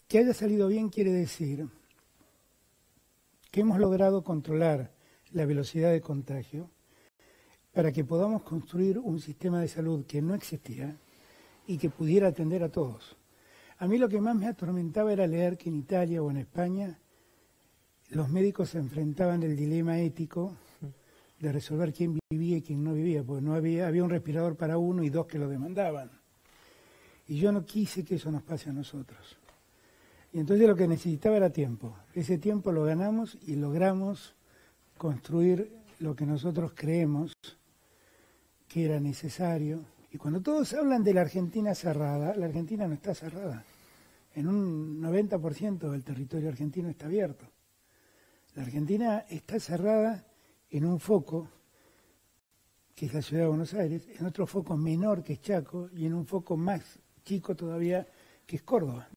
Que haya salido bien quiere decir que hemos logrado controlar la velocidad de contagio para que podamos construir un sistema de salud que no existía y que pudiera atender a todos. A mí lo que más me atormentaba era leer que en Italia o en España los médicos se enfrentaban al dilema ético de resolver quién vivía y quién no vivía, porque no había un respirador para uno y dos que lo demandaban. Y yo no quise que eso nos pase a nosotros. Y entonces lo que necesitaba era tiempo. Ese tiempo lo ganamos y logramos construir lo que nosotros creemos que era necesario. Y cuando todos hablan de la Argentina cerrada, la Argentina no está cerrada. En un 90% del territorio argentino está abierto. La Argentina está cerrada en un foco, que es la ciudad de Buenos Aires, en otro foco menor, que es Chaco, y en un foco más chico todavía, que es Córdoba.